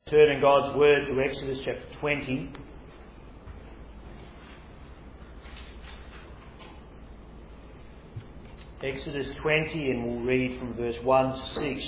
Turn in God's Word to Exodus chapter 20. Exodus 20, and we'll read from verse 1 to 6.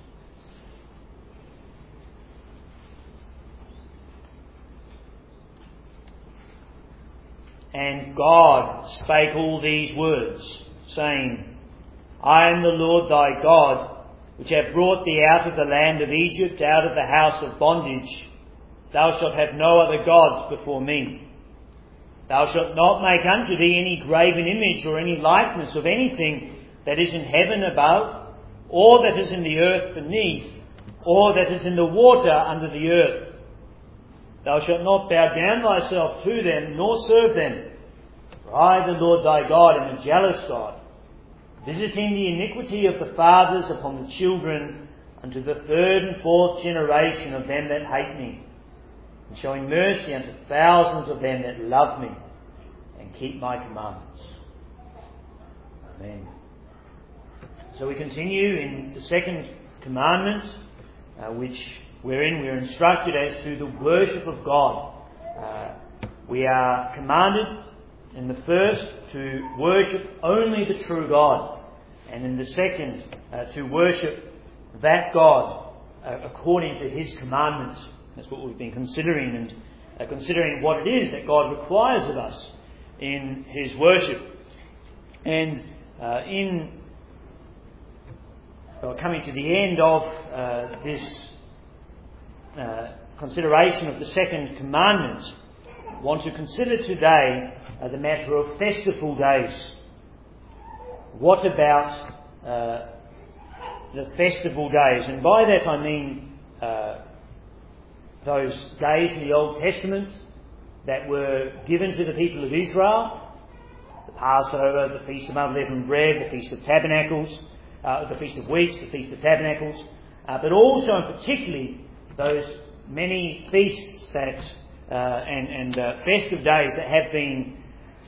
And God spake all these words, saying, I am the Lord thy God, which have brought thee out of the land of Egypt, out of the house of bondage. Thou shalt have no other gods before me. Thou shalt not make unto thee any graven image or any likeness of anything that is in heaven above, or that is in the earth beneath, or that is in the water under the earth. Thou shalt not bow down thyself to them, nor serve them. For I, the Lord thy God, am a jealous God, visiting the iniquity of the fathers upon the children unto the third and fourth generation of them that hate me, and showing mercy unto thousands of them that love me and keep my commandments. Amen. So we continue in the second commandment, wherein we are instructed as to the worship of God. We are commanded in the first to worship only the true God, and in the second to worship that God according to His commandments. That's what we've been considering, and considering what it is that God requires of us in His worship. And coming to the end of this consideration of the second commandment, I want to consider today the matter of festival days. What about the festival days? And by that I mean those days in the Old Testament that were given to the people of Israel: the Passover, the Feast of Unleavened Bread, the Feast of Tabernacles, the Feast of Weeks, the Feast of Tabernacles, but also and particularly those many feasts that and festive days that have been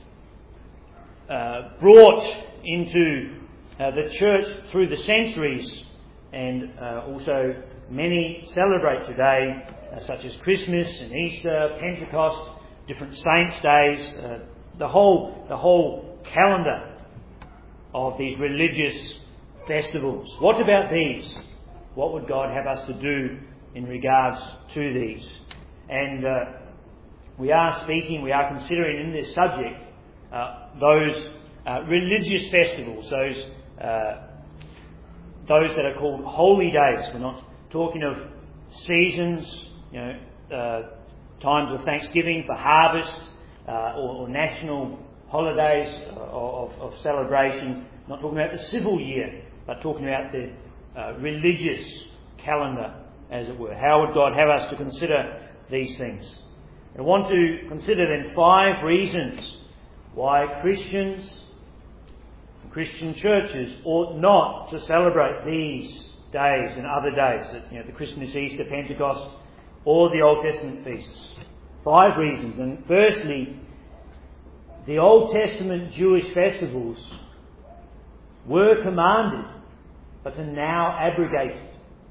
brought into the church through the centuries, and also many celebrate today, such as Christmas and Easter, Pentecost, different saints' days, the whole calendar of these religious festivals. What about these? What would God have us to do in regards to these? And we are considering in this subject those religious festivals, those that are called holy days. We're not talking of seasons, times of thanksgiving for harvest, or national holidays of celebration. Not talking about the civil year, but talking about the religious calendar, as it were. How would God have us to consider these things? I want to consider then 5 reasons why Christian churches ought not to celebrate these days and other days, the Christmas, Easter, Pentecost, or the Old Testament feasts. 5 reasons. And firstly, the Old Testament Jewish festivals were commanded, but are now abrogated.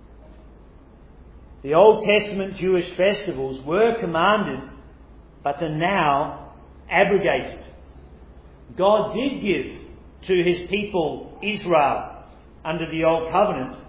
The Old Testament Jewish festivals were commanded, but are now abrogated. God did give to His people Israel under the Old Covenant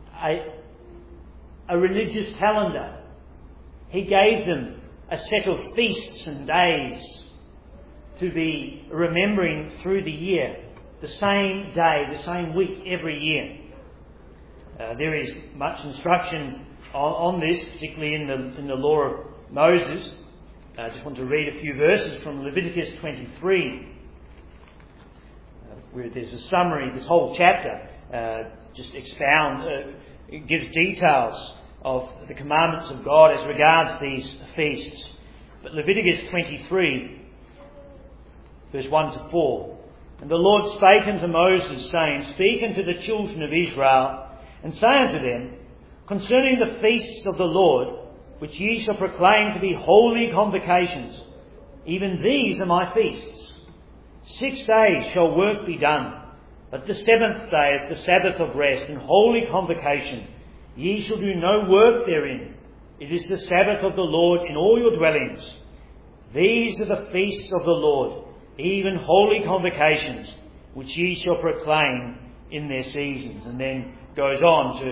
a religious calendar. He gave them a set of feasts and days to be remembering through the year, the same day, the same week every year. There is much instruction on this, particularly in the law of Moses. I just want to read a few verses from Leviticus 23, where there's a summary. This whole chapter it gives details of the commandments of God as regards these feasts. But Leviticus 23, verse 1 to 4. And the Lord spake unto Moses, saying, Speak unto the children of Israel, and say unto them, Concerning the feasts of the Lord, which ye shall proclaim to be holy convocations, even these are my feasts. 6 days shall work be done, but the 7th day is the Sabbath of rest and holy convocation. Ye shall do no work therein, It is the Sabbath of the Lord in all your dwellings. These are the feasts of the Lord, even holy convocations, which ye shall proclaim in their seasons. And then goes on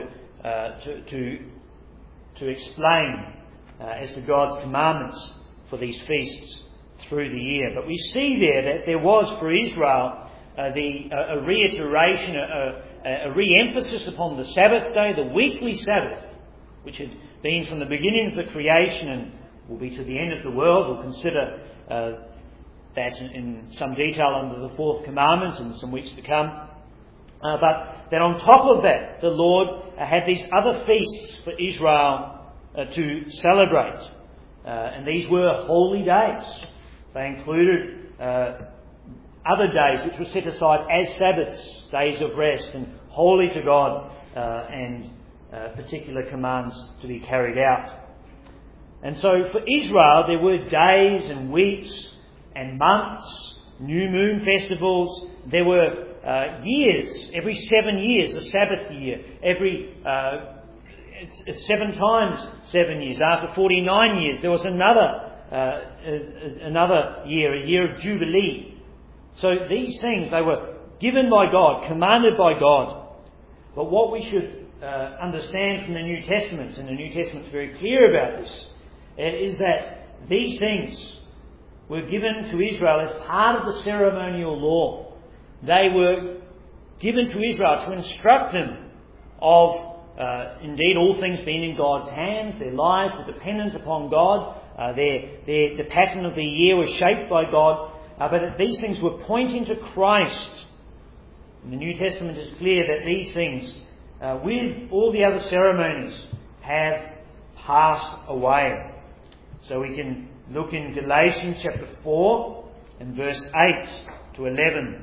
to explain as to God's commandments for these feasts through the year. But we see there that there was for Israel a reiteration, a re-emphasis upon the Sabbath day, the weekly Sabbath, which had been from the beginning of the creation and will be to the end of the world. We'll consider that in some detail under the fourth commandment in some weeks to come. But then on top of that, the Lord had these other feasts for Israel to celebrate. And these were holy days. They included other days which were set aside as Sabbaths, days of rest and holy to God, and particular commands to be carried out. And so for Israel there were days and weeks and months, new moon festivals. There were years, every 7 years, a Sabbath year. Every 7 times 7 years. After 49 years there was another year, a year of Jubilee. So these things, they were given by God, commanded by God. But what we should understand from the New Testament, and the New Testament's very clear about this, is that these things were given to Israel as part of the ceremonial law. They were given to Israel to instruct them of, indeed, all things being in God's hands. Their lives were dependent upon God. The pattern of the year was shaped by God. But these things were pointing to Christ. And the New Testament is clear that these things, with all the other ceremonies, have passed away. So we can look in Galatians chapter 4 and verse 8 to 11.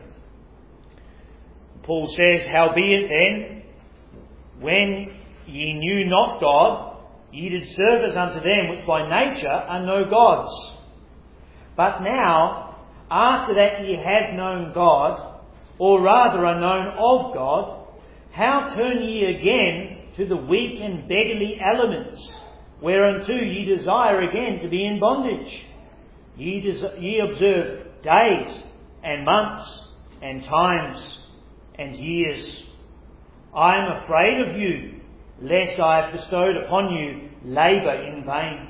Paul says, "Howbeit then, when ye knew not God, ye did service unto them which by nature are no gods. But now, after that ye have known God, or rather are known of God, how turn ye again to the weak and beggarly elements, whereunto ye desire again to be in bondage? Ye observe days and months and times and years. I am afraid of you, lest I have bestowed upon you labour in vain."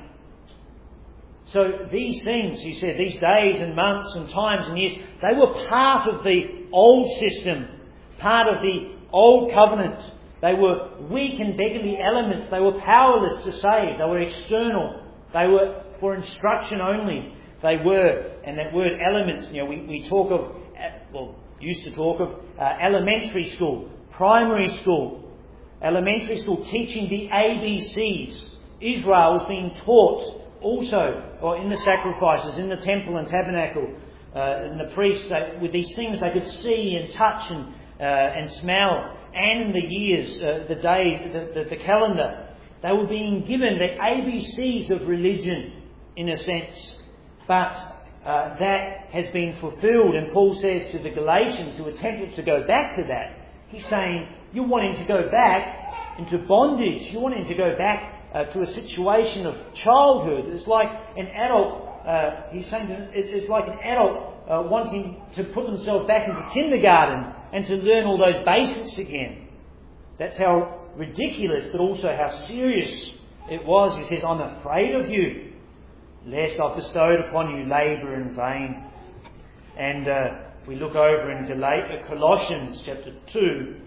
So these things, he said, these days and months and times and years, they were part of the old system, part of the old covenant. They were weak and beggarly elements. They were powerless to save. They were external. They were for instruction only. They were, and that word elements, we talk of, used to talk of elementary school, primary school, elementary school, teaching the ABCs. Israel was being taught also, or in the sacrifices, in the temple and tabernacle, and the priests, with these things they could see and touch and smell, and in the years, the day, the calendar, they were being given the ABCs of religion, in a sense. But that has been fulfilled, and Paul says to the Galatians who are tempted to go back to that, he's saying, you're wanting to go back into bondage, you're wanting to go back to a situation of childhood. It's like an adult, he's saying it's like an adult wanting to put themselves back into kindergarten and to learn all those basics again. That's how ridiculous, but also how serious it was. He says, I'm afraid of you, lest I've bestowed upon you labour in vain. And we look over in Colossians chapter 2.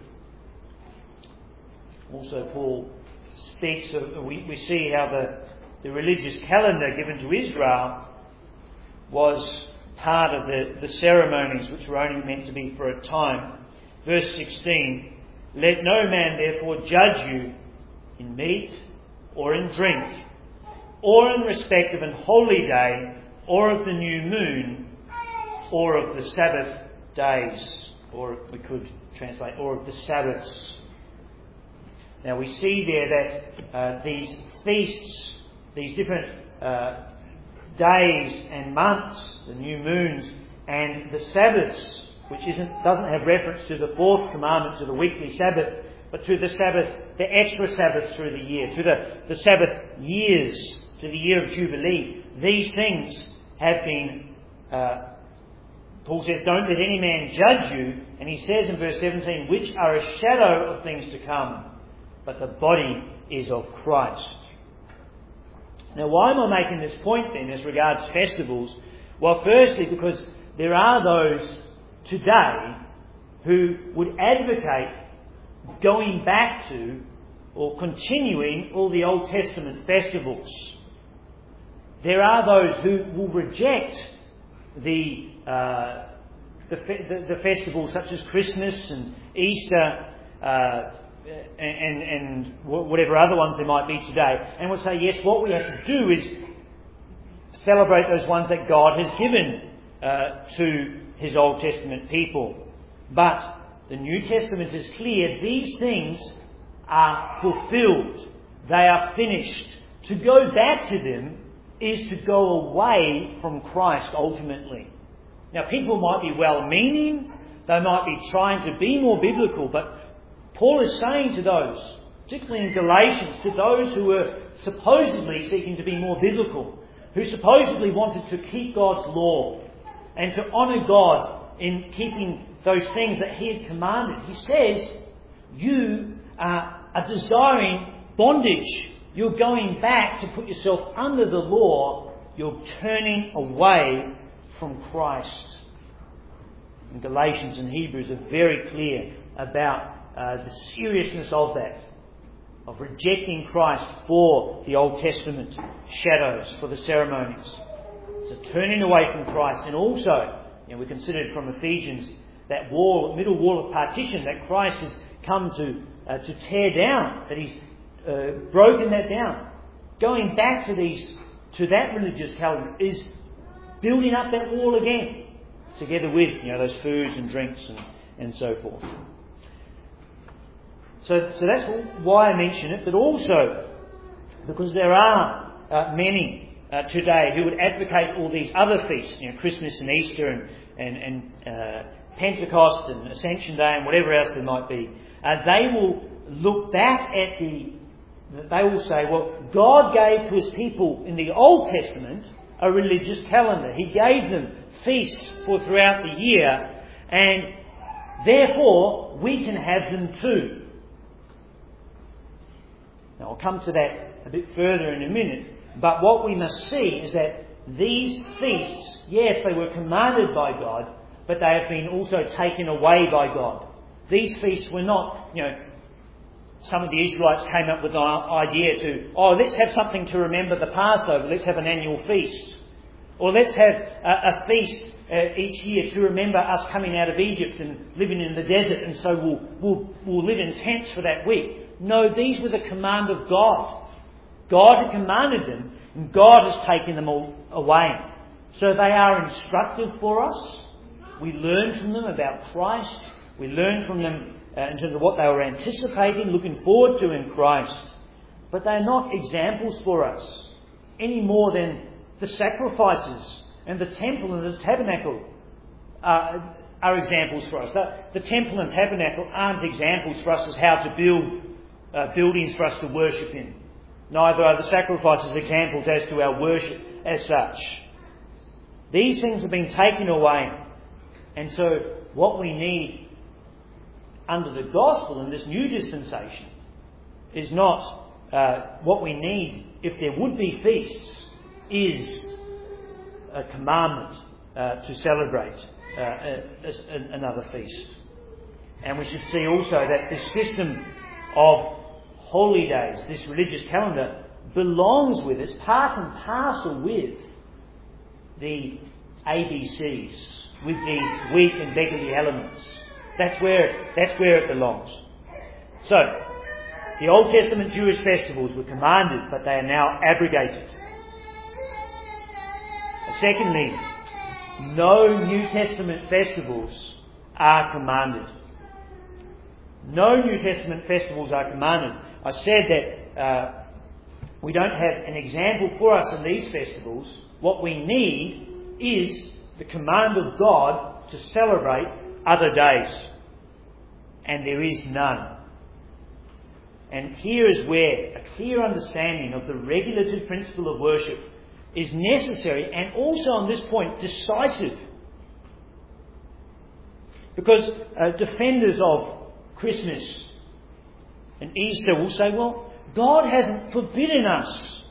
Also Paul speaks of, we see how the religious calendar given to Israel was part of the ceremonies which were only meant to be for a time. Verse 16, "Let no man therefore judge you in meat or in drink, or in respect of an holy day, or of the new moon, or of the Sabbath days," or we could translate, or of the Sabbaths. Now we see there that these feasts, these different days and months, the new moons, and the Sabbaths, which doesn't have reference to the fourth commandment, to the weekly Sabbath, but to the Sabbath, the extra Sabbaths through the year, to the Sabbath years, to the year of Jubilee. These things have been, Paul says, don't let any man judge you, and he says in verse 17, which are a shadow of things to come, but the body is of Christ. Now, why am I making this point then as regards festivals? Well, firstly, because there are those today who would advocate going back to or continuing all the Old Testament festivals. There are those who will reject the festivals such as Christmas and Easter and whatever other ones there might be today, and will say, yes, what we have to do is celebrate those ones that God has given to His Old Testament people. But the New Testament is clear. These things are fulfilled. They are finished. To go back to them is to go away from Christ ultimately. Now, people might be well-meaning. They might be trying to be more biblical. But Paul is saying to those, particularly in Galatians, to those who were supposedly seeking to be more biblical, who supposedly wanted to keep God's law and to honour God in keeping those things that He had commanded. He says, you are desiring bondage. You're going back to put yourself under the law. You're turning away from Christ. And Galatians and Hebrews are very clear about the seriousness of that, of rejecting Christ for the Old Testament shadows, for the ceremonies. It's a turning away from Christ. And also, we considered from Ephesians that wall, middle wall of partition that Christ has come to tear down, that He's broken that down. Going back to that religious calendar is building up that wall again, together with those foods and drinks and so forth. So that's why I mention it, but also because there are many today who would advocate all these other feasts, Christmas and Easter and Pentecost and Ascension Day and whatever else there might be. They will look back at they will say, well, God gave to His people in the Old Testament a religious calendar. He gave them feasts for throughout the year, and therefore we can have them too. Now, I'll come to that a bit further in a minute, but what we must see is that these feasts, yes, they were commanded by God, but they have been also taken away by God. These feasts were not, some of the Israelites came up with the idea let's have something to remember the Passover, let's have an annual feast. Or let's have a feast each year to remember us coming out of Egypt and living in the desert, and so we'll live in tents for that week. No, these were the command of God. God had commanded them, and God has taken them all away. So they are instructive for us. We learn from them about Christ. We learn from them in terms of what they were anticipating, looking forward to in Christ. But they're not examples for us any more than the sacrifices and the temple and the tabernacle are examples for us. The temple and tabernacle aren't examples for us as how to build buildings for us to worship in. Neither are the sacrifices examples as to our worship as such. These things have been taken away. And so what we need under the gospel in this new dispensation is not what we need if there would be feasts, is a commandment to celebrate another feast. And we should see also that this system of holy days, this religious calendar, belongs with, it's part and parcel with the ABCs, with these weak and beggarly elements. That's where it belongs. So, the Old Testament Jewish festivals were commanded, but they are now abrogated. Secondly, no New Testament festivals are commanded. No New Testament festivals are commanded. I said that we don't have an example for us in these festivals. What we need is the command of God to celebrate other days. And there is none. And here is where a clear understanding of the regulative principle of worship is necessary, and also on this point decisive. Because defenders of Christmas and Easter will say, well, God hasn't forbidden us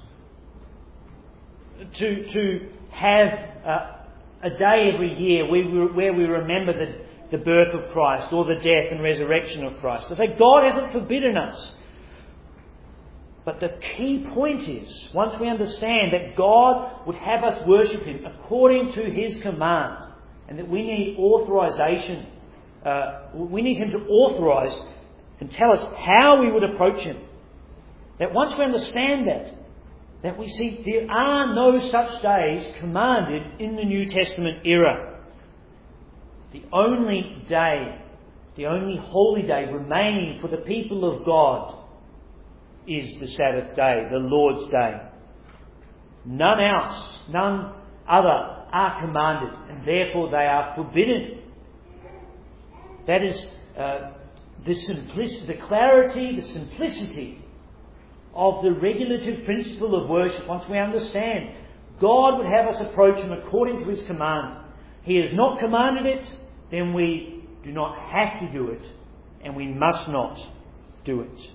to have a day every year where we remember the birth of Christ or the death and resurrection of Christ. They say God hasn't forbidden us. But the key point is, once we understand that God would have us worship Him according to His command, and that we need authorization, we need Him to authorize and tell us how we would approach Him. That once we understand that we see there are no such days commanded in the New Testament era. The only day, the only holy day remaining for the people of God is the Sabbath day, the Lord's Day. None else, none other are commanded, and therefore they are forbidden. That is the simplicity, the clarity, the simplicity of the regulative principle of worship. Once we understand, God would have us approach Him according to His command. He has not commanded it, then we do not have to do it, and we must not do it.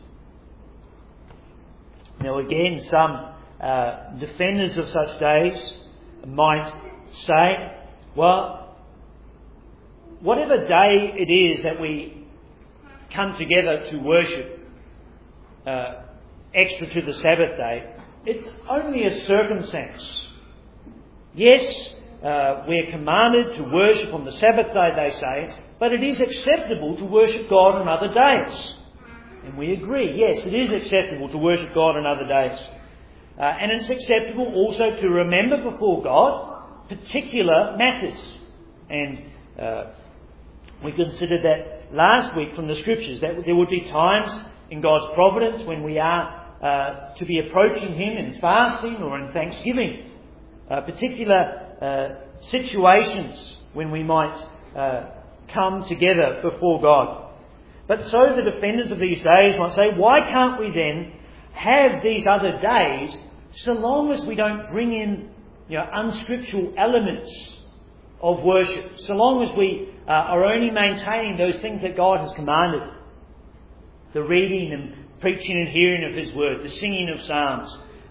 Now again, some defenders of such days might say, well, whatever day it is that we come together to worship extra to the Sabbath day, it's only a circumstance. Yes, we're commanded to worship on the Sabbath day, they say, but it is acceptable to worship God on other days. And we agree, yes, it is acceptable to worship God on other days. And it's acceptable also to remember before God particular matters. And we considered that last week from the Scriptures, that there would be times in God's providence when we are to be approaching Him in fasting or in thanksgiving. Particular situations when we might come together before God. But so the defenders of these days might say, why can't we then have these other days so long as we don't bring in unscriptural elements of worship, so long as we are only maintaining those things that God has commanded? The reading and preaching and hearing of His Word, the singing of psalms,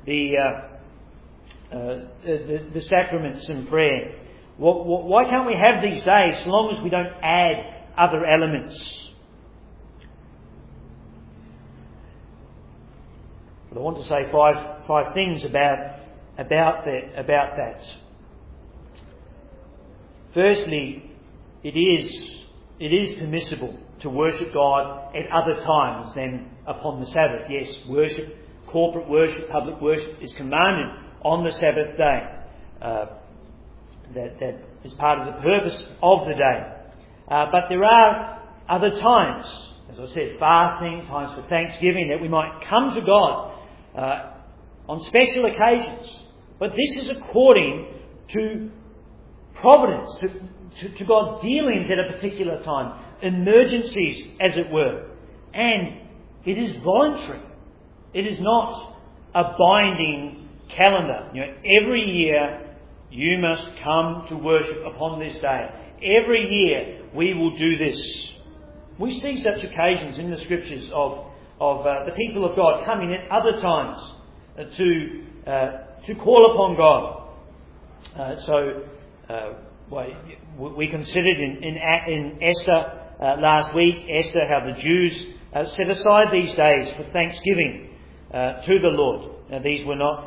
the sacraments and prayer. Why can't we have these days so long as we don't add other elements? But I want to say five things about that. Firstly, it is permissible to worship God at other times than upon the Sabbath. Yes, worship, corporate worship, public worship is commanded on the Sabbath day. That is part of the purpose of the day. But there are other times, as I said, fasting, times for thanksgiving, that we might come to God on special occasions. But this is according to providence, to God's dealings at a particular time, emergencies, as it were. And it is voluntary. It is not a binding calendar. Every year you must come to worship upon this day. Every year we will do this. We see such occasions in the Scriptures of the people of God coming at other times to call upon God. We considered in Esther last week, Esther, how the Jews set aside these days for thanksgiving to the Lord. Now these were not,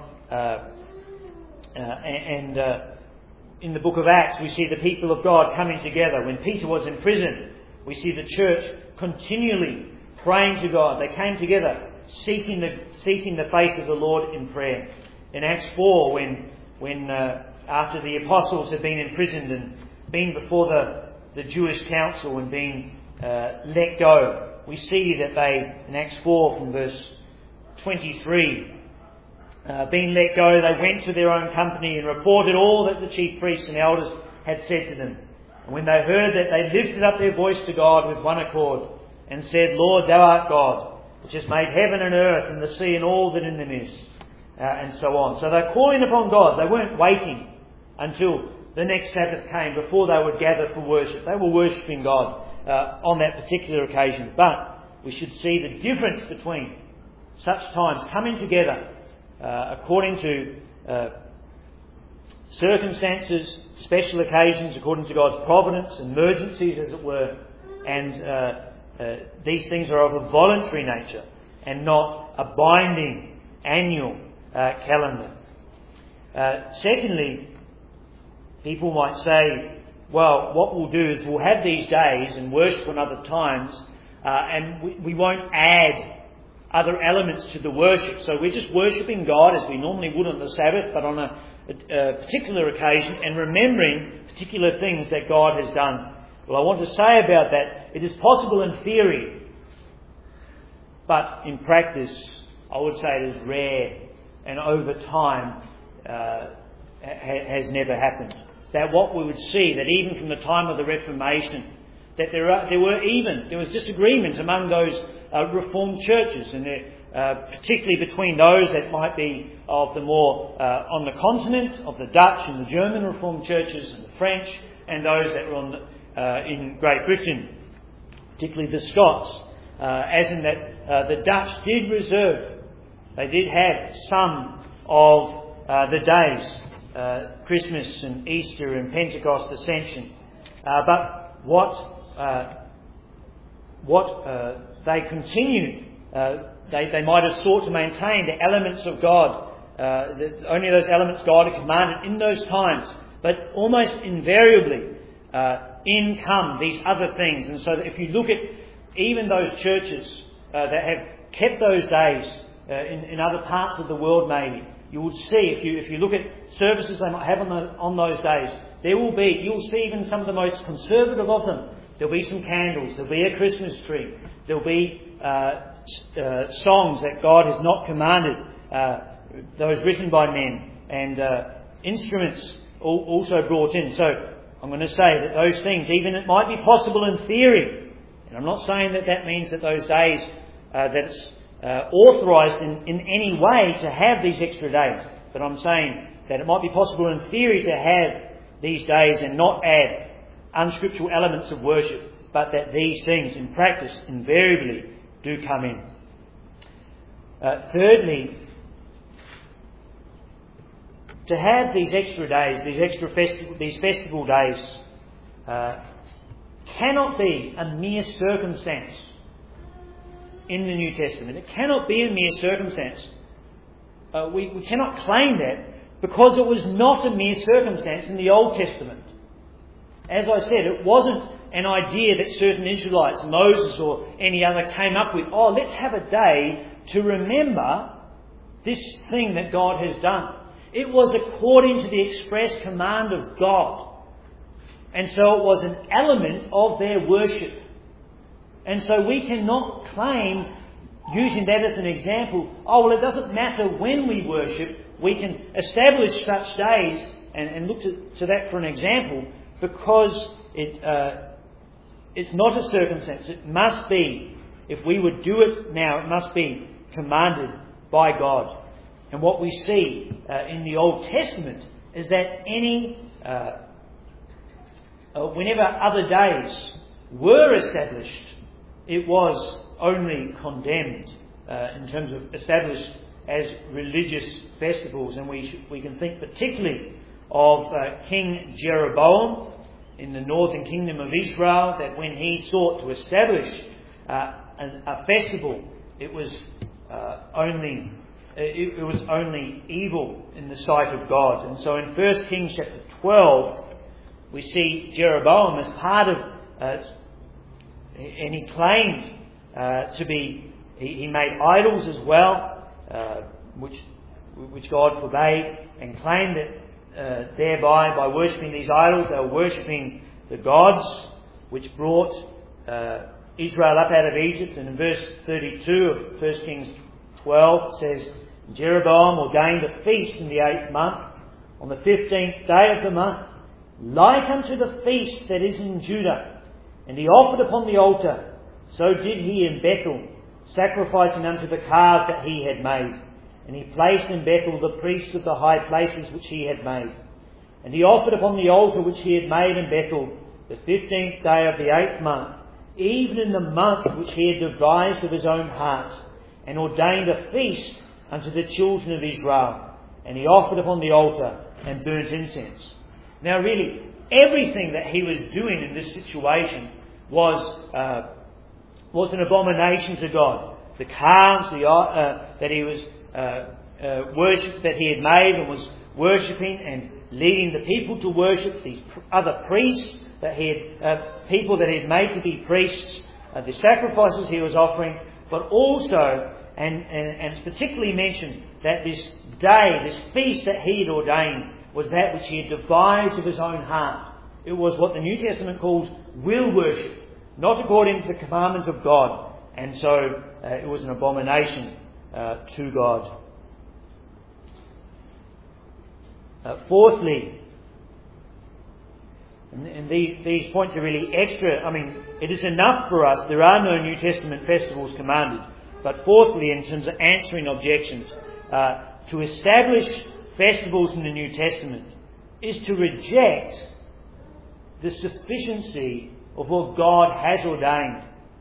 in the book of Acts we see the people of God coming together. When Peter was in prison, we see the church continually praying to God. They came together, seeking the face of the Lord in prayer. In Acts 4, when after the apostles had been imprisoned and been before the Jewish council and been let go, we see that they, in Acts 4 from verse 23, being let go, they went to their own company and reported all that the chief priests and elders had said to them. And when they heard that, they lifted up their voice to God with one accord and said, Lord, Thou art God, which has made heaven and earth and the sea and all that in them is, and so on. So they're calling upon God. They weren't waiting until the next Sabbath came before they would gather for worship. They were worshipping God on that particular occasion. But we should see the difference between such times coming together according to circumstances, special occasions, according to God's providence, emergencies as it were, and these things are of a voluntary nature and not a binding annual calendar. Secondly, people might say, well, what we'll do is we'll have these days and worship on other times, and we won't add other elements to the worship. So we're just worshipping God as we normally would on the Sabbath, but on a particular occasion, and remembering particular things that God has done. Well, I want to say about that, it is possible in theory, but in practice, I would say it is rare, and over time has never happened. That what we would see, that even from the time of the Reformation, that there was disagreement among those Reformed churches, and particularly between those that might be of the more on the continent, of the Dutch and the German Reformed churches, and the French, and those that were in Great Britain, particularly the Scots, as in that the Dutch did reserve, they did have some of the days, Christmas and Easter and Pentecost Ascension, but what they continued, they might have sought to maintain the elements of God, only those elements God had commanded in those times, but almost invariably in come these other things. And so that if you look at even those churches that have kept those days in other parts of the world, maybe you would see, if you look at services they might have on those days, you'll see even some of the most conservative of them. There'll be some candles, there'll be a Christmas tree, there'll be songs that God has not commanded, those written by men, and instruments also brought in. So I'm going to say that those things, even it might be possible in theory, and I'm not saying that means that those days that it's authorised in any way to have these extra days, but I'm saying that it might be possible in theory to have these days and not add unscriptural elements of worship, but that these things in practice invariably do come in. Thirdly, to have these extra days, these festival days, cannot be a mere circumstance in the New Testament. It cannot be a mere circumstance. We cannot claim that because it was not a mere circumstance in the Old Testament. As I said, it wasn't an idea that certain Israelites, Moses or any other, came up with, let's have a day to remember this thing that God has done. It was according to the express command of God. And so it was an element of their worship. And so we cannot claim, using that as an example, it doesn't matter when we worship, we can establish such days and look to that for an example, because it's not a circumstance. It must be, if we would do it now, it must be commanded by God. And what we see in the Old Testament is that whenever other days were established, it was only condemned in terms of established as religious festivals. And we can think particularly of King Jeroboam in the northern kingdom of Israel, that when he sought to establish a festival, it was only evil in the sight of God. And so in 1 Kings chapter 12, we see Jeroboam as part of, and he claimed to be, he made idols as well, which God forbade, and claimed that thereby, by worshipping these idols, they were worshipping the gods which brought Israel up out of Egypt. And in verse 32 of 1 Kings 12 it says, Jeroboam ordained a feast in the 8th month, on the 15th day of the month, like unto the feast that is in Judah. And he offered upon the altar. So did he in Bethel, sacrificing unto the calves that he had made. And he placed in Bethel the priests of the high places which he had made. And he offered upon the altar which he had made in Bethel the 15th day of the 8th month, even in the month which he had devised of his own heart, and ordained a feast unto the children of Israel. And he offered upon the altar and burnt incense. Now really, everything that he was doing in this situation was an abomination to God. The calves that he was that he had made and was worshipping and leading the people to worship, these other priests that he had, people that he had made to be priests, the sacrifices he was offering, but also, and it's particularly mentioned that this day, this feast that he had ordained, was that which he had devised of his own heart. It was what the New Testament calls will worship, not according to the commandment of God, and so it was an abomination to God. Fourthly, and these points are really extra. I mean, it is enough for us. There are no New Testament festivals commanded. But fourthly, in terms of answering objections, to establish festivals in the New Testament is to reject the sufficiency of what God has ordained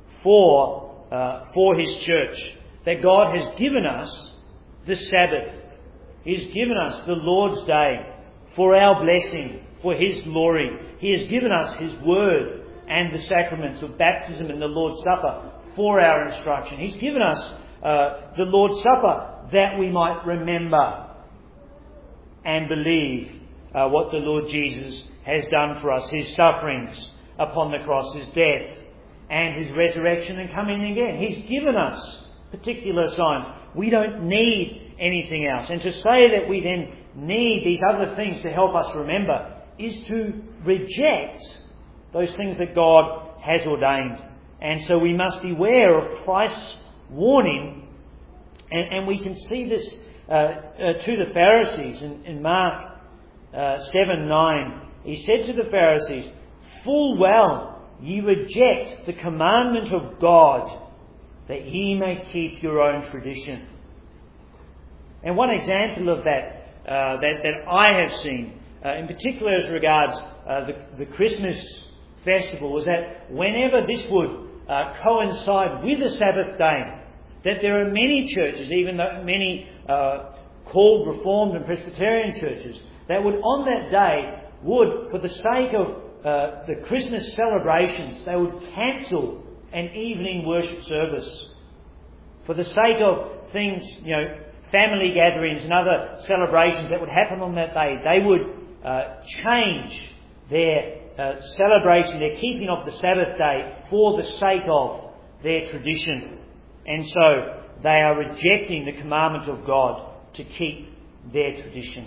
for His church. That God has given us the Sabbath. He's given us the Lord's Day for our blessing, for His glory. He has given us His Word and the sacraments of baptism and the Lord's Supper for our instruction. He's given us the Lord's Supper that we might remember and believe what the Lord Jesus has done for us, His sufferings upon the cross, His death and His resurrection and coming again. He's given us particular signs. We don't need anything else. And to say that we then need these other things to help us remember is to reject those things that God has ordained. And so we must beware of Christ's warning, and we can see this to the Pharisees in Mark 7:9. He said to the Pharisees, "Full well ye reject the commandment of God, that ye may keep your own tradition." And one example of that I have seen, in particular as regards the Christmas festival, was that whenever this would coincide with a Sabbath day, that there are many churches, even though many called Reformed and Presbyterian churches, that would on that day would, for the sake of the Christmas celebrations, they would cancel an evening worship service. For the sake of things, family gatherings and other celebrations that would happen on that day, they would change their celebration, their keeping of the Sabbath day for the sake of their tradition. And so they are rejecting the commandment of God to keep their tradition.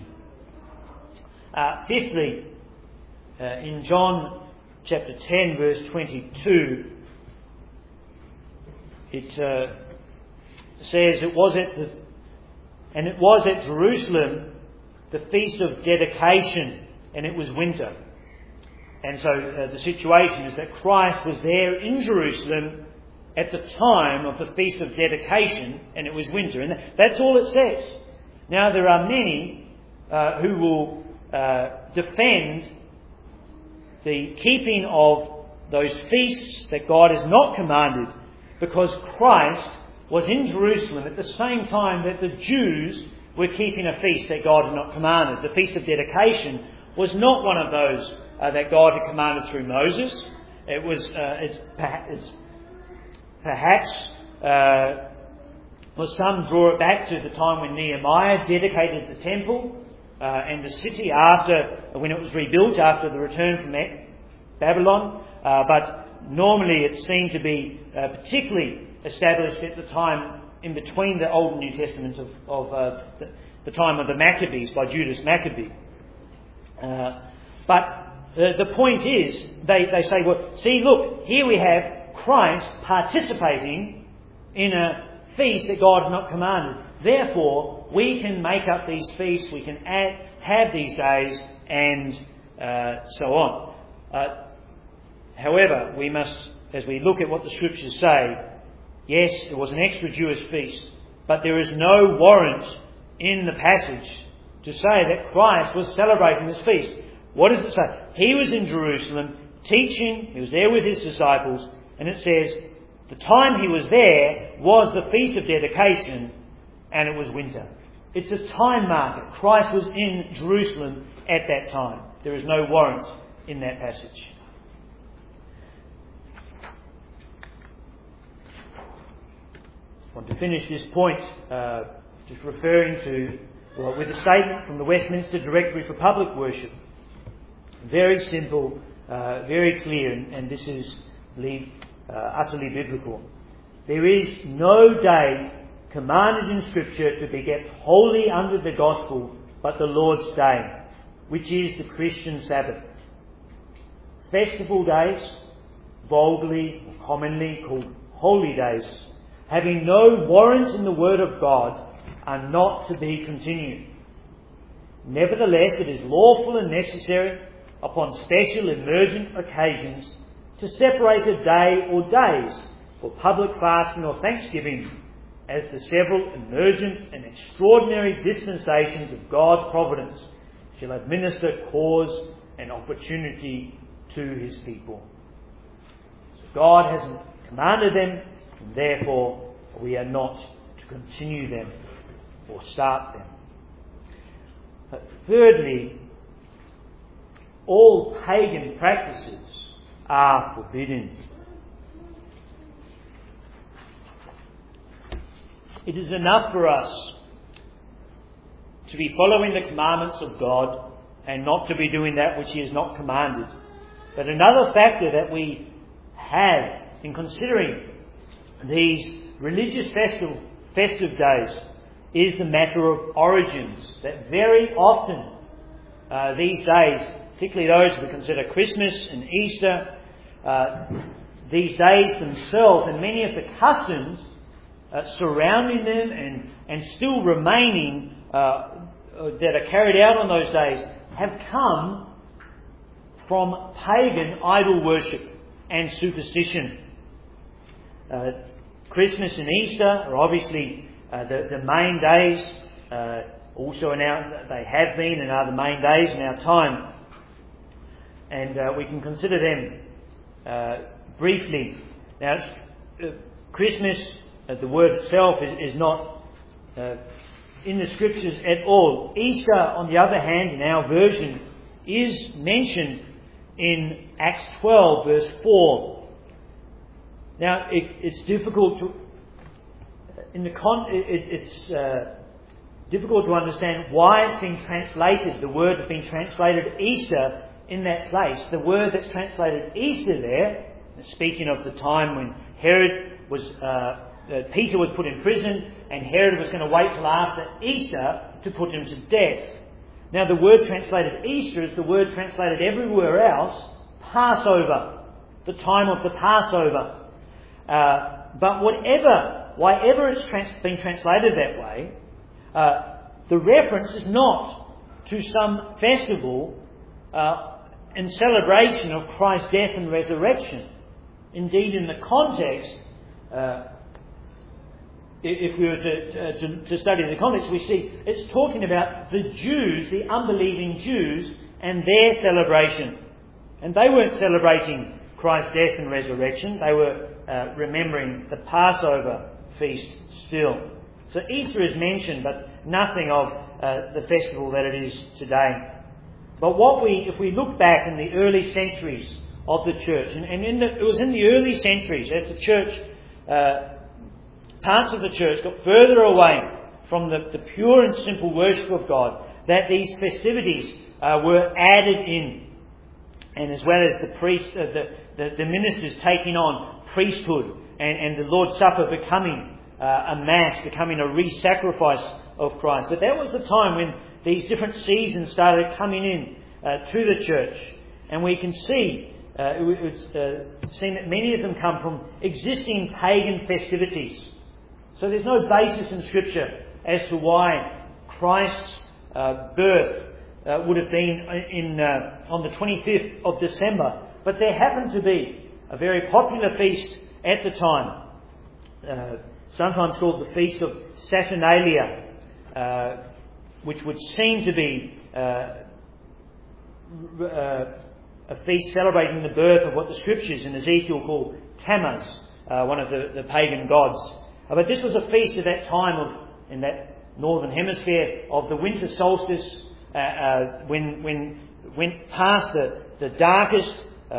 Fifthly, in John chapter 10 verse 22, it says, it was at Jerusalem the feast of dedication, and it was winter. And so the situation is that Christ was there in Jerusalem at the time of the feast of dedication, and it was winter. And that's all it says. Now there are many who will defend the keeping of those feasts that God has not commanded, because Christ was in Jerusalem at the same time that the Jews were keeping a feast that God had not commanded. The Feast of Dedication was not one of those that God had commanded through Moses. It was, some draw it back to the time when Nehemiah dedicated the temple and the city when it was rebuilt after the return from Babylon. But normally it seemed to be particularly established at the time in between the Old and New Testaments of the time of the Maccabees by Judas Maccabee. But the point is, they say, well, see, look, here we have Christ participating in a feast that God has not commanded. Therefore, we can make up these feasts, we can have these days, and so on. However, we must, as we look at what the Scriptures say, Yes, it was an extra Jewish feast, but there is no warrant in the passage to say that Christ was celebrating this feast. What does it say? He was in Jerusalem teaching, he was there with his disciples, and it says the time he was there was the Feast of Dedication, and it was winter. It's a time marker. Christ was in Jerusalem at that time. There is no warrant in that passage. I want to finish this point just referring to, with a statement from the Westminster Directory for Public Worship. Very simple, very clear, and this is utterly biblical. There is no day commanded in Scripture to be kept holy under the gospel but the Lord's Day, which is the Christian Sabbath. Festival days, vulgarly or commonly called holy days, having no warrant in the Word of God, are not to be continued. Nevertheless, it is lawful and necessary, upon special emergent occasions, to separate a day or days for public fasting or thanksgiving, as the several emergent and extraordinary dispensations of God's providence shall administer cause and opportunity to his people. So God hasn't commanded them, and therefore we are not to continue them or start them. But thirdly, all pagan practices are forbidden. It is enough for us to be following the commandments of God and not to be doing that which He has not commanded. But another factor that we have in considering these religious festive days is the matter of origins. That very often these days, particularly those we consider Christmas and Easter, these days themselves and many of the customs surrounding them and still remaining that are carried out on those days have come from pagan idol worship and superstition. Christmas and Easter are obviously the main days, also they have been and are the main days in our time. And we can consider them briefly. Now, Christmas, the word itself is not in the Scriptures at all. Easter, on the other hand, in our version, is mentioned in Acts 12, verse 4. Now, it's difficult to difficult to understand why it's been translated. The word has been translated Easter in that place. The word that's translated Easter there, speaking of the time when Peter was put in prison and Herod was going to wait till after Easter to put him to death. Now, the word translated Easter is the word translated everywhere else, Passover, the time of the Passover. But whatever it's been translated that way, the reference is not to some festival and celebration of Christ's death and resurrection. Indeed, in the context, if we were to study the context, we see it's talking about the Jews, the unbelieving Jews, and their celebration. And they weren't celebrating Christ's death and resurrection. They were remembering the Passover feast still. So Easter is mentioned, but nothing of the festival that it is today. But if we look back in the early centuries of the church, it was in the early centuries as the church, parts of the church got further away from the pure and simple worship of God, that these festivities were added in, and as well as the priest, the ministers taking on priesthood and the Lord's Supper becoming a mass, becoming a re-sacrifice of Christ. But that was the time when these different seasons started coming in to the church, and we can see it's seen that many of them come from existing pagan festivities. So there's no basis in Scripture as to why Christ's birth would have been on the 25th of December. But there happened to be a very popular feast at the time. sometimes called the Feast of Saturnalia, which would seem to be a feast celebrating the birth of what the Scriptures in Ezekiel call Tammuz, one of the pagan gods. But this was a feast at that time in that northern hemisphere of the winter solstice, when went past the darkest,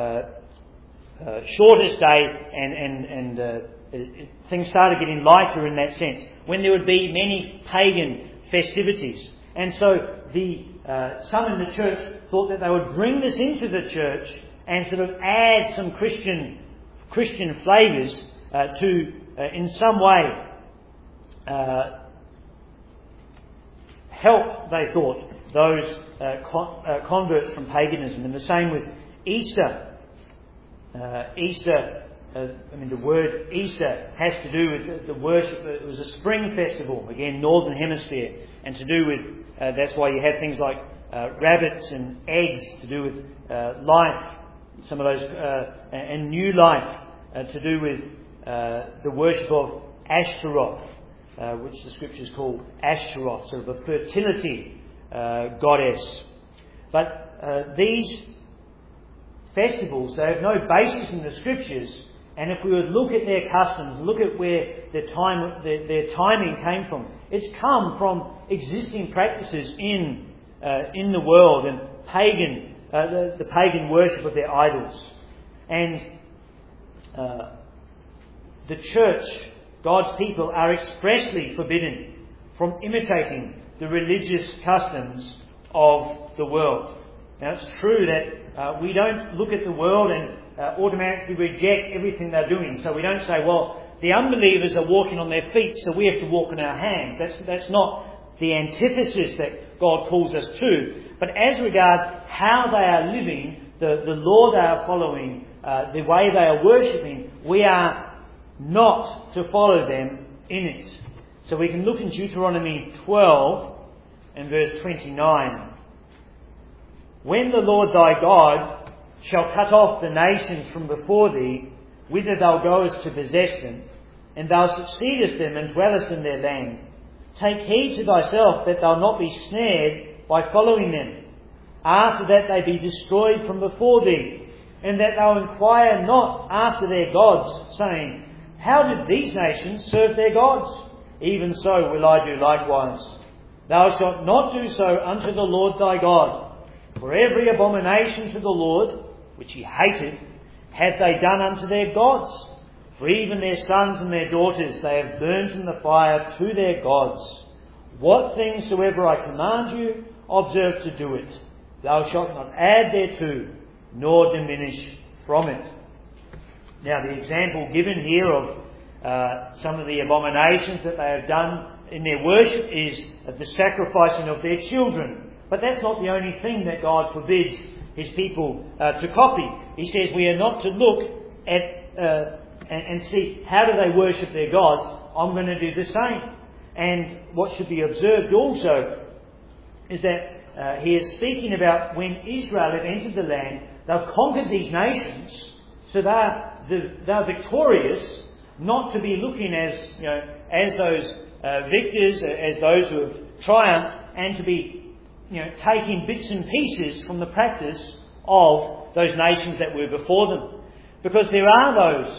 shortest day, and things started getting lighter in that sense, when there would be many pagan festivities. And so some in the church thought that they would bring this into the church and sort of add some Christian flavours to, in some way, help, they thought, those converts from paganism. And the same with Easter. The word Easter has to do with the worship. It was a spring festival, again, northern hemisphere, and to do with, that's why you have things like rabbits and eggs, to do with life, some of those, and new life, to do with the worship of Ashtaroth, which the Scriptures call Ashtaroth, sort of a fertility goddess. But these festivals, they have no basis in the Scriptures, and if we would look at their customs, look at where their timing came from, it's come from existing practices in the world and the pagan worship of their idols. And the church, God's people, are expressly forbidden from imitating the religious customs of the world. Now, it's true that we don't look at the world and automatically reject everything they're doing. So we don't say, well, the unbelievers are walking on their feet, so we have to walk on our hands. That's not the antithesis that God calls us to. But as regards how they are living, the law they are following, the way they are worshipping, we are not to follow them in it. So we can look in Deuteronomy 12 and verse 29. When the Lord thy God shall cut off the nations from before thee, whither thou goest to possess them, and thou succeedest them and dwellest in their land, take heed to thyself that thou not be snared by following them, after that they be destroyed from before thee, and that thou inquire not after their gods, saying, how did these nations serve their gods? Even so will I do likewise. Thou shalt not do so unto the Lord thy God. For every abomination to the Lord, which he hated, have they done unto their gods. For even their sons and their daughters they have burnt in the fire to their gods. What things soever I command you, observe to do it. Thou shalt not add thereto, nor diminish from it. Now, the example given here of some of the abominations that they have done in their worship is the sacrificing of their children. But that's not the only thing that God forbids His people to copy. He says we are not to look at and see how do they worship their gods. I'm going to do the same. And what should be observed also is that he is speaking about when Israel have entered the land, they've conquered these nations, so they're victorious, not to be looking as those victors, as those who have triumphed, and to be taking bits and pieces from the practice of those nations that were before them. Because there are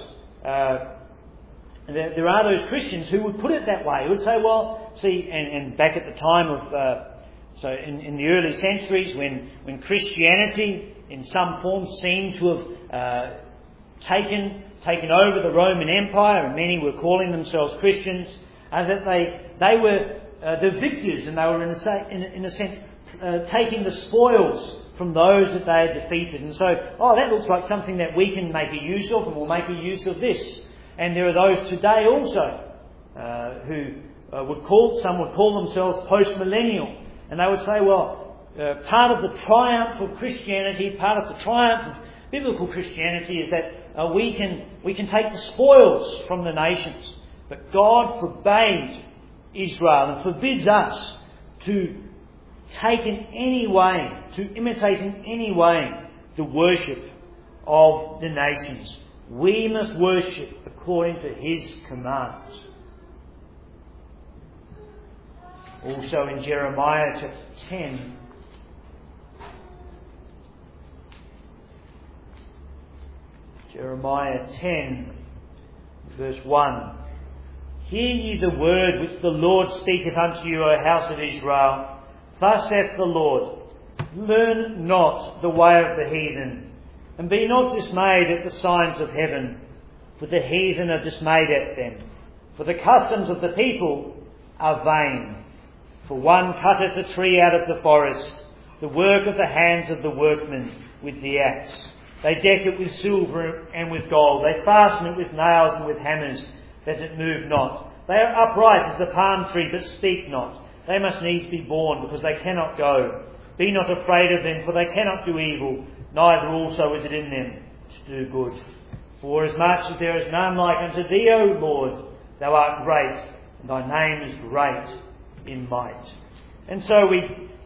those Christians who would put it that way, who would say, well, see, and back at the time of, in the early centuries when Christianity in some form seemed to have taken over the Roman Empire, and many were calling themselves Christians, that they were the victors, and they were in a sense taking the spoils from those that they had defeated. And so, that looks like something that we can make a use of, and we'll make a use of this. And there are those today also who some would call themselves post-millennial, and they would say, part of the triumph of Christianity, part of the triumph of biblical Christianity is that we can take the spoils from the nations. But God forbade Israel and forbids us to take in any way, to imitate in any way the worship of the nations. we must worship according to His commands. Also in Jeremiah chapter 10, Jeremiah 10, verse 1. Hear ye the word which the Lord speaketh unto you, O house of Israel. Thus saith the Lord, learn not the way of the heathen, and be not dismayed at the signs of heaven, for the heathen are dismayed at them. For the customs of the people are vain. For one cutteth a tree out of the forest, the work of the hands of the workmen with the axe. They deck it with silver and with gold. They fasten it with nails and with hammers, that it move not. They are upright as the palm tree, but speak not. They must needs be born, because they cannot go. Be not afraid of them, for they cannot do evil, neither also is it in them to do good. For as much as there is none like unto thee, O Lord, thou art great, and thy name is great in might. And so we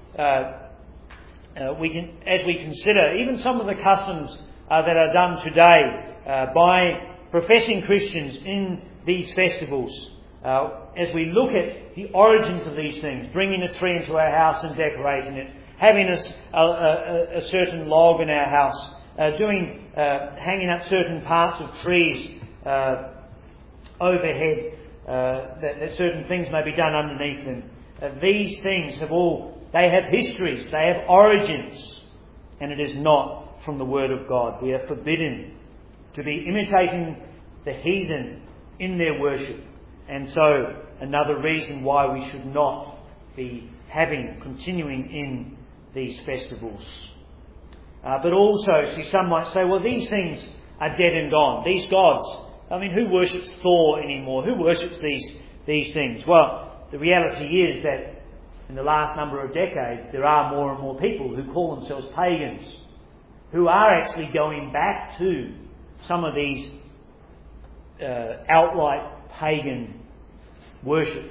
can, as we consider even some of the customs that are done today by professing Christians in these festivals, as we look at the origins of these things, bringing a tree into our house and decorating it, having a certain log in our house, hanging up certain parts of trees overhead, that certain things may be done underneath them. These things they have histories, they have origins, and it is not from the Word of God. We are forbidden to be imitating the heathen in their worship, and so another reason why we should not be continuing in these festivals. But also, some might say, well, these things are dead and gone. These gods, who worships Thor anymore? Who worships these things? Well, the reality is that in the last number of decades, there are more and more people who call themselves pagans, who are actually going back to some of these outright pagan worship.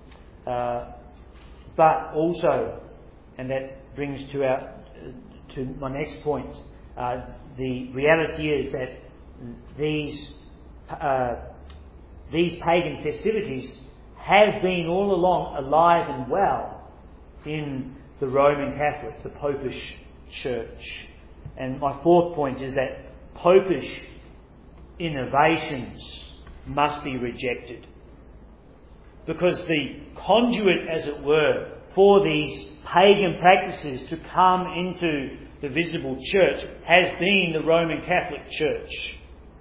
But also, and that brings to my next point, the reality is that these pagan festivities have been all along alive and well in the Roman Catholic, the Popish Church. And my fourth point is that Popish innovations must be rejected, because the conduit, as it were, for these pagan practices to come into the visible church has been the Roman Catholic Church.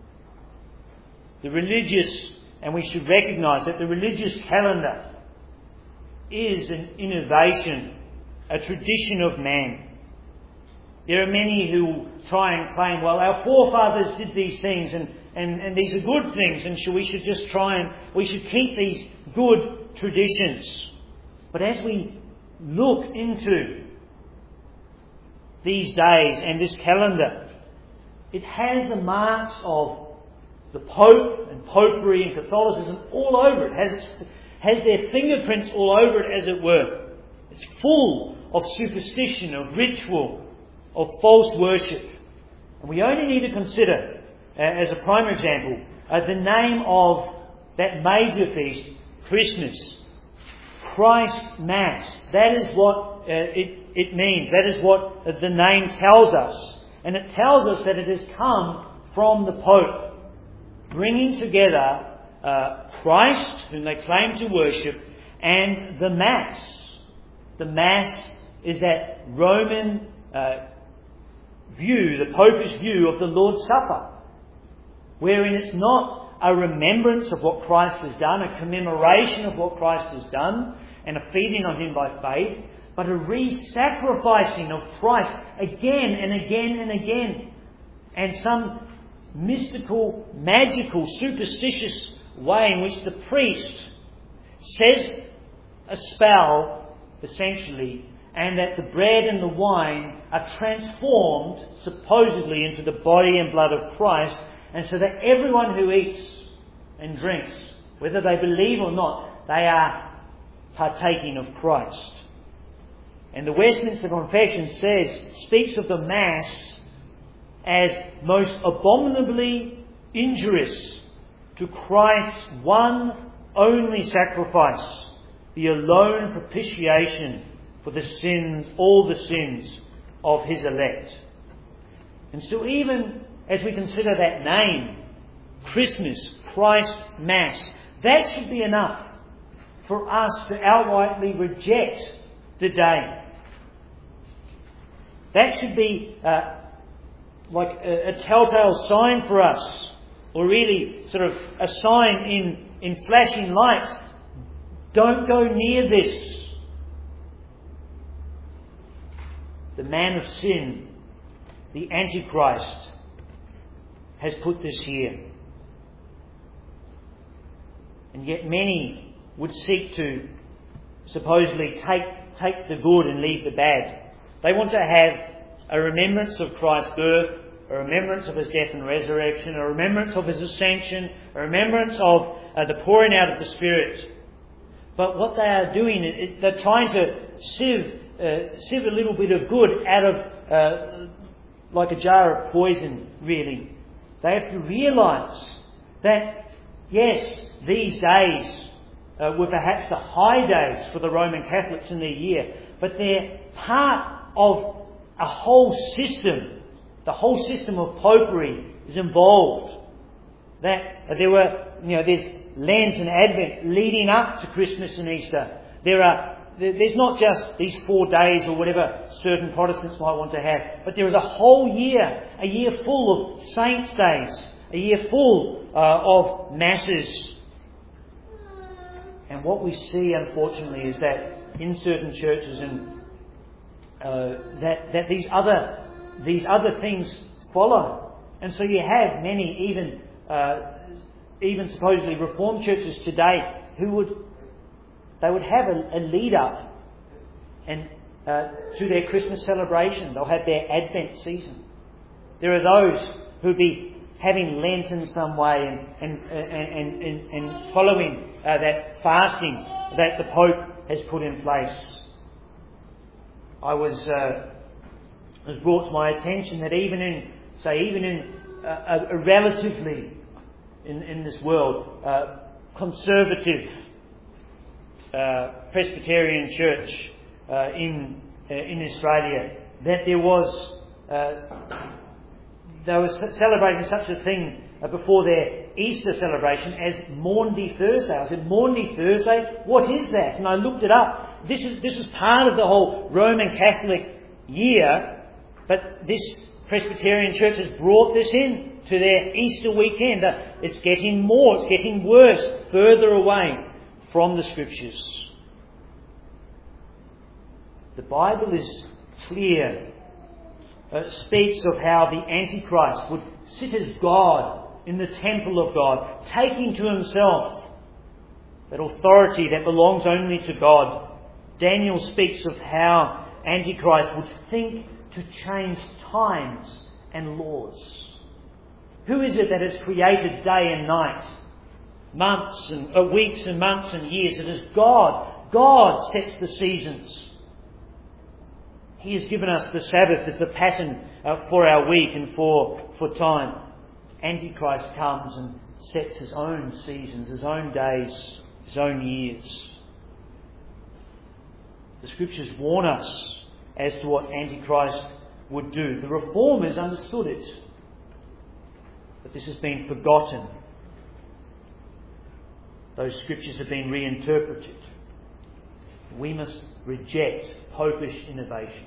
And we should recognise that the religious calendar is an innovation, a tradition of man. There are many who try and claim, well, our forefathers did these things and these are good things, and we should just we should keep these good traditions. But as we look into these days and this calendar, it has the marks of the Pope and Popery and Catholicism all over it. Has their fingerprints all over it, as it were. It's full of superstition, of ritual, of false worship. And we only need to consider, as a prime example, the name of that major feast, Christmas. Christ Mass. That is what it means. That is what the name tells us. And it tells us that it has come from the Pope, bringing together Christ, whom they claim to worship, and the Mass. The Mass is that Roman view, the Popish view of the Lord's Supper, wherein it's not a remembrance of what Christ has done, a commemoration of what Christ has done, and a feeding on Him by faith, but a re-sacrificing of Christ again and again and again. And some mystical, magical, superstitious way in which the priest says a spell, essentially, and that the bread and the wine are transformed, supposedly, into the body and blood of Christ, and so that everyone who eats and drinks, whether they believe or not, they are partaking of Christ. And the Westminster Confession speaks of the Mass as most abominably injurious to Christ's one only sacrifice, the alone propitiation for the sins, all the sins of his elect. And so even as we consider that name, Christmas, Christ Mass, that should be enough for us to outrightly reject the day. That should be like a telltale sign for us, or really sort of a sign in flashing lights. Don't go near this. The man of sin, the Antichrist, has put this here. And yet many would seek to supposedly take the good and leave the bad. They want to have a remembrance of Christ's birth, a remembrance of his death and resurrection, a remembrance of his ascension, a remembrance of the pouring out of the Spirit. But what they are doing, they're trying to sieve a little bit of good out of like a jar of poison, really. They have to realise that, yes, these days were perhaps the high days for the Roman Catholics in their year, but they're part of a whole system. The whole system of popery is involved. That there's Lent and Advent leading up to Christmas and Easter. There's not just these 4 days or whatever certain Protestants might want to have, but there is a whole year, a year full of saints' days, a year full of masses. And what we see, unfortunately, is that in certain churches and that these other things follow, and so you have many even supposedly Reformed churches today who would have a lead up and to their Christmas celebration. They'll have their Advent season. There are those who'll be having Lent in some way and following that fasting that the Pope has put in place. It was brought to my attention that even in a relatively in this world conservative Presbyterian church in Australia, that they were celebrating such a thing before their Easter celebration as Maundy Thursday. I said, Maundy Thursday? What is that? And I looked it up. This is part of the whole Roman Catholic year, but this Presbyterian church has brought this in to their Easter weekend. It's getting worse, further away from the Scriptures. The Bible is clear. It speaks of how the Antichrist would sit as God in the temple of God, taking to himself that authority that belongs only to God. Daniel speaks of how Antichrist would think to change times and laws. Who is it that has created day and night? Months and weeks and months and years. It is God. God sets the seasons. He has given us the Sabbath as the pattern for our week and for time. Antichrist comes and sets his own seasons, his own days, his own years. The Scriptures warn us as to what Antichrist would do. The Reformers understood it, but this has been forgotten. Those Scriptures have been reinterpreted. We must reject popish innovations.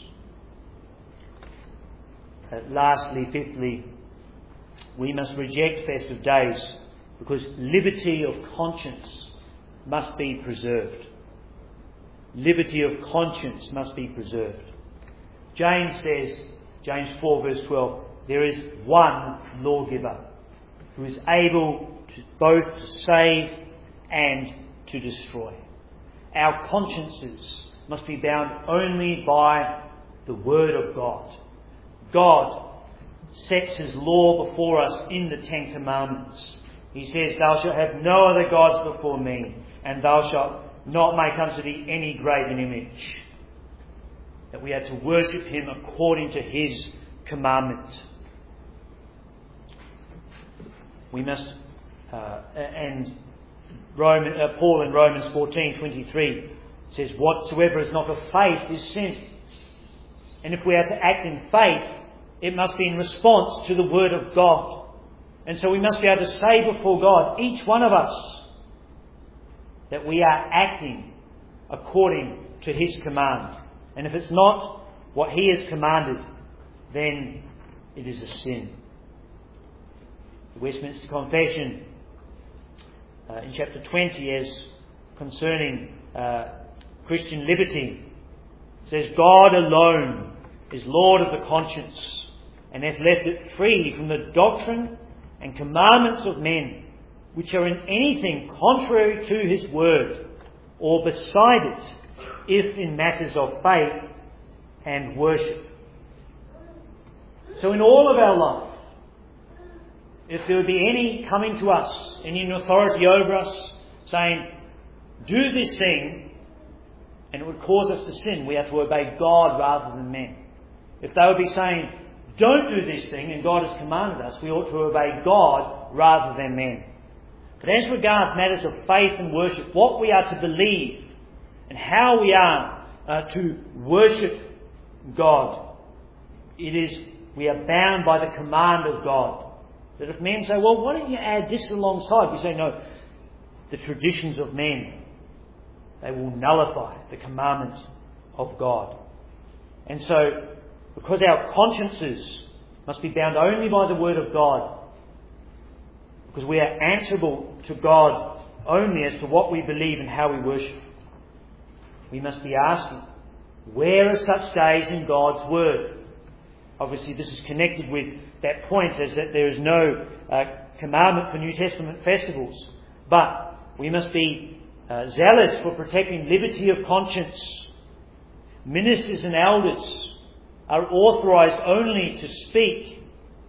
Lastly, fifthly, we must reject festive days because liberty of conscience must be preserved. Liberty of conscience must be preserved. James says, James 4 verse 12, there is one lawgiver who is able both to save and to destroy. Our consciences must be bound only by the Word of God. God sets His law before us in the Ten Commandments. He says, thou shalt have no other gods before me, and thou shalt not make unto thee any graven image. That we are to worship Him according to His commandment. we must, and Paul in Romans 14:23 says, whatsoever is not of faith is sin. And if we are to act in faith, it must be in response to the Word of God. And so we must be able to say before God, each one of us, that we are acting according to His command. And if it's not what He has commanded, then it is a sin. The Westminster Confession in chapter 20, as concerning Christian liberty, says, God alone is Lord of the conscience, and hath left it free from the doctrine and commandments of men, which are in anything contrary to His word, or beside it, if in matters of faith and worship. So in all of our life, if there would be any coming to us, any in authority over us, saying, do this thing, and it would cause us to sin, we have to obey God rather than men. If they would be saying, don't do this thing, and God has commanded us, we ought to obey God rather than men. But as regards matters of faith and worship, what we are to believe and how we are to worship God, we are bound by the command of God. That if men say, well, why don't you add this alongside? We say, no, the traditions of men, they will nullify the commandments of God. And so, because our consciences must be bound only by the Word of God, because we are answerable to God only as to what we believe and how we worship, we must be asking, where are such days in God's Word? Obviously, this is connected with that point, as that there is no commandment for New Testament festivals. But we must be zealous for protecting liberty of conscience. Ministers and elders are authorised only to speak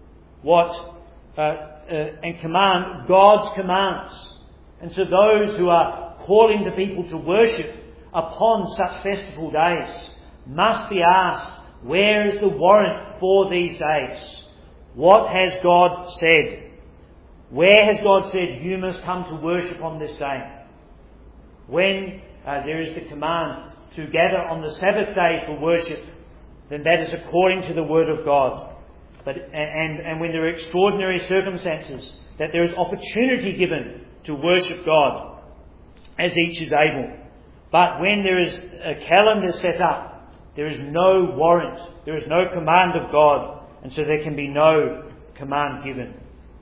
and command God's commands. And so those who are calling the people to worship upon such festival days must be asked, where is the warrant for these days? What has God said? Where has God said you must come to worship on this day? When there is the command to gather on the Sabbath day for worship, then that is according to the Word of God. And when there are extraordinary circumstances, that there is opportunity given to worship God as each is able. But when there is a calendar set up, there is no warrant, there is no command of God, and so there can be no command given.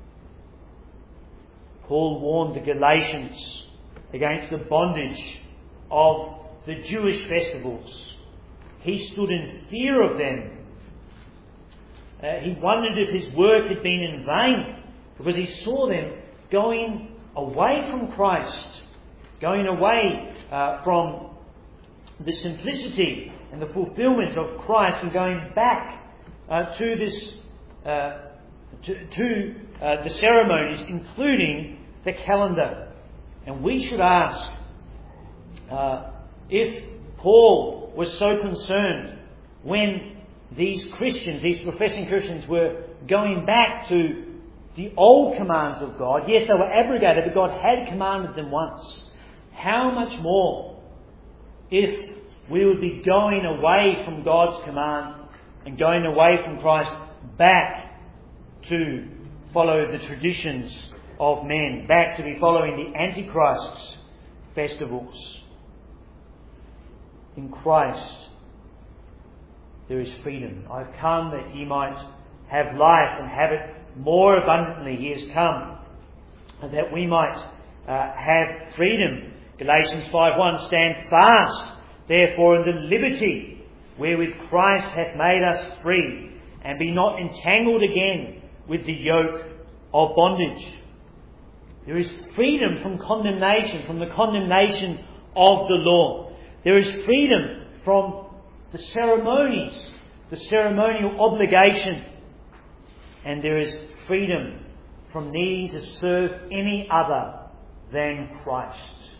Paul warned the Galatians against the bondage of the Jewish festivals. He stood in fear of them. He wondered if his work had been in vain, because he saw them going away from Christ, going away from the simplicity and the fulfilment of Christ, and going back to the ceremonies, including the calendar. And we should ask, if Paul was so concerned when these Christians, these professing Christians, were going back to the old commands of God. Yes, they were abrogated, but God had commanded them once. How much more if we would be going away from God's command and going away from Christ back to follow the traditions of men, back to be following the Antichrist's festivals. In Christ there is freedom. I've come that ye might have life and have it more abundantly. He has come that we might have freedom. Galatians 5:1, stand fast therefore in the liberty wherewith Christ hath made us free, and be not entangled again with the yoke of bondage. There is freedom from condemnation, from the condemnation of the law. There is freedom from the ceremonies, the ceremonial obligation. And there is freedom from needing to serve any other than Christ.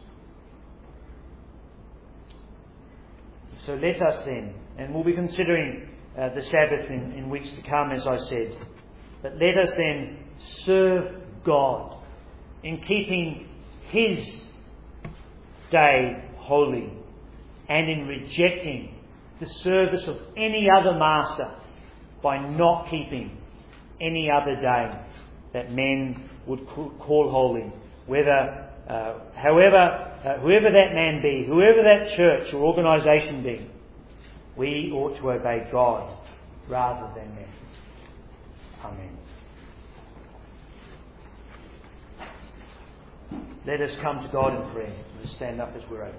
So let us then, and we'll be considering the Sabbath in weeks to come, as I said, but let us then serve God, in keeping His day holy, and in rejecting the service of any other master by not keeping any other day that men would call holy, whoever that man be, whoever that church or organisation be. We ought to obey God rather than men. Amen. Let us come to God in prayer. Let's stand up as we're able.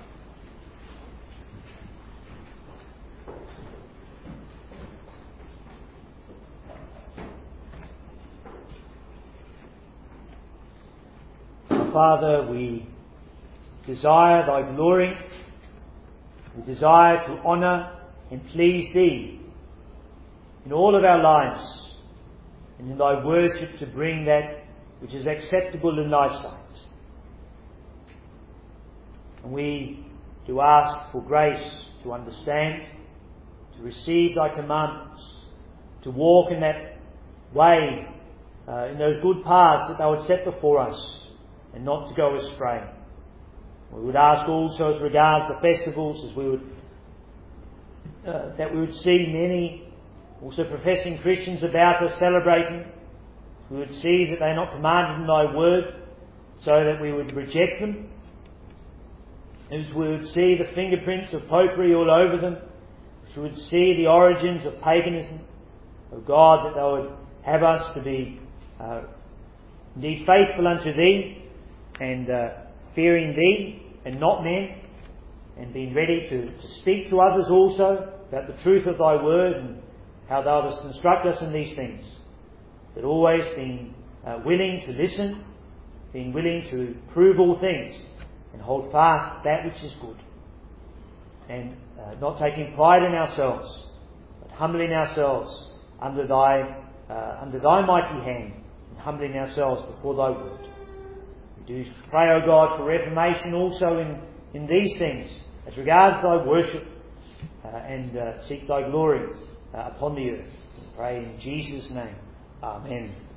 Father, we desire Thy glory. We desire to honour and please Thee in all of our lives, and in Thy worship to bring that which is acceptable in Thy sight. And we do ask for grace to understand, to receive Thy commandments, to walk in that way, in those good paths that Thou would set before us, and not to go astray. We would ask also as regards the festivals, as we would that we would see many also professing Christians about us celebrating. We would see that they are not commanded in Thy word, so that we would reject them. As we would see the fingerprints of popery all over them, as we would see the origins of paganism. O God, that Thou would have us to be indeed faithful unto Thee, and fearing Thee and not men, and being ready to speak to others also about the truth of Thy word and how Thou dost instruct us in these things. But always being willing to listen, being willing to prove all things, and hold fast that which is good, and not taking pride in ourselves, but humbling ourselves under Thy mighty hand, and humbling ourselves before Thy word. We do pray, O God, for reformation also in these things, as regards Thy worship, and seek Thy glory upon the earth. We pray in Jesus' name. Amen.